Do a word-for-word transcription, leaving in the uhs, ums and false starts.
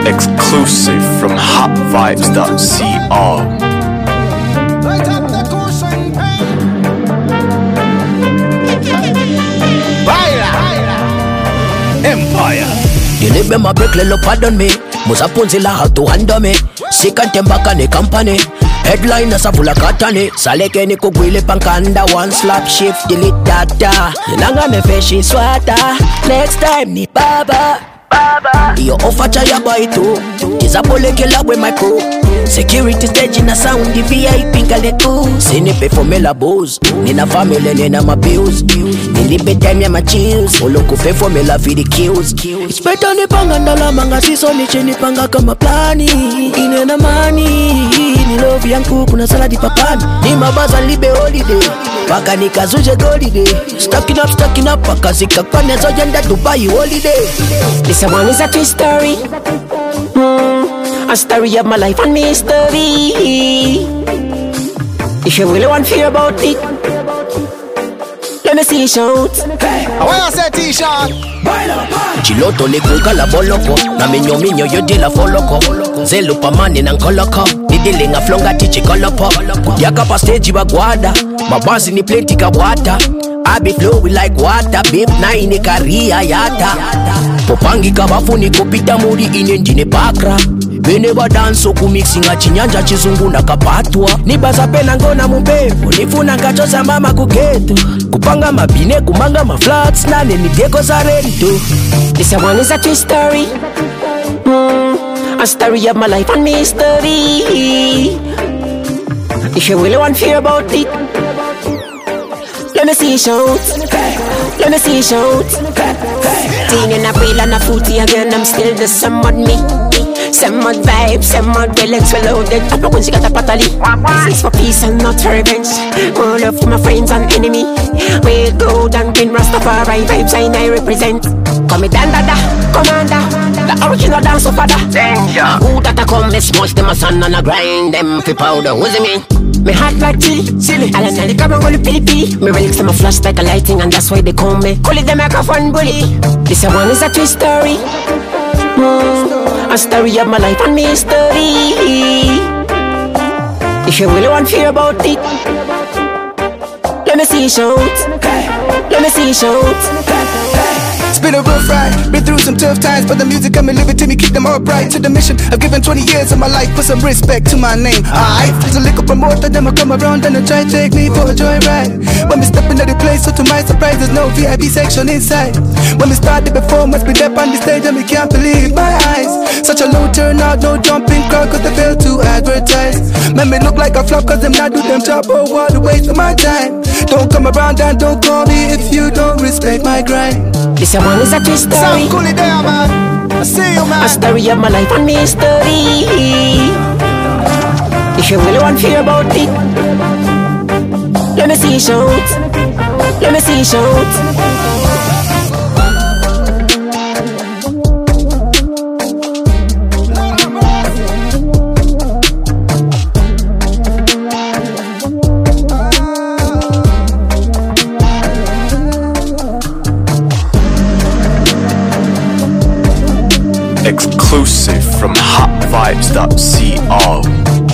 Exclusive from hot vibes dot c r. Empire. You live in my brick, little pardon me. Musapunzila how to handle me. Sick and tembaka ni company. Headline as a full of katani. Saleke ni kugwile pankanda. One slap shift delete data. Nilanga me feshi swata. Next time ni baba baba. Iyo offer cha ya boy too. Tizapole kila with my crew. Security stage in a sound the V I P ngale tu. Sini pay for me la booze. Nina family nina my bills. Nilipe time ya my chills. Oloku pay for me la for the kills. It's better ni panga ndala manga siso ni cheni panga kama plani. Inena money. Ni love yangu kuna saladi papani. Ni mabaza libe holiday. Paka nikazuje holiday. Stacking up stacking up paka zika kwane zojenda Dubai holiday. This one is a true story. Mm, a story of my life and mystery. If you really want to hear about it, let me see you shout. Hey, I want to say T-shirt. Chiloto likuka la boloko. Na minyo minyo yodi la foloko. Zelu pamani na nkoloko. Nidili nga flonga tichi kolopo. Kudiaka pa stage wa guada. Mabazi ni plenty ka wata. I be flowing like water. Babe na ini karia yata. Popangi kabafu ni kupita muri inenjine bakra. Bene ba danso kumixinga chinyanja chizungu na kapatwa. Nibaza pena ngona mumpepo. Nifuna kachosa mama kuketo. Kupanga mabine kumanga maflats. Nane ni deko za rento. This one is a true story. Mm, a story of my life and mystery. If you really want to hear about it, let me see you shout. Let me see you shout. Teen in a wheel and a footy again. I'm still the same old me. Same old vibes, same old relics reloaded. I know when she got a patali. This is for peace and not revenge. More love for my friends and enemy. We gold and green Rastafari vibes I I represent. Come down dada, commander. The original dance of father. Danger. Who that I come, let's smush them a sun and a grind them for powder. What's it mean? Me hot like chili, chili. And then they come and roll pili pili. Me relics them a flash like a lighting and that's why they call me. Call it the microphone bully. This one is a true story. Mm, a story of my life and mystery. If you really want to hear about it, let me see you shout. Let me see you shout. It's been a rough ride, been through some tough times, but the music got me living to me, keep them upright. To the mission, I've given twenty years of my life, put some respect to my name. Alright, there's a liquor promoter, then I come around and I try to take me for a joyride. When we step into the place, so to my surprise, there's no V I P section inside. When we start the performance, we step on the stage and we can't believe my eyes. Such a low turnout, no jumping crowd, cause they fail to advertise. Man, me look like a flop, cause them not do them job, oh what a waste of my time. Don't come around and don't call me if you don't respect my grind. This one is a true story. Sound cool it there, man. I see you, man. A story of my life and mystery. If you really want to hear about it, let me see you shout. Let me see you shout. Exclusive from hot vibes dot c r.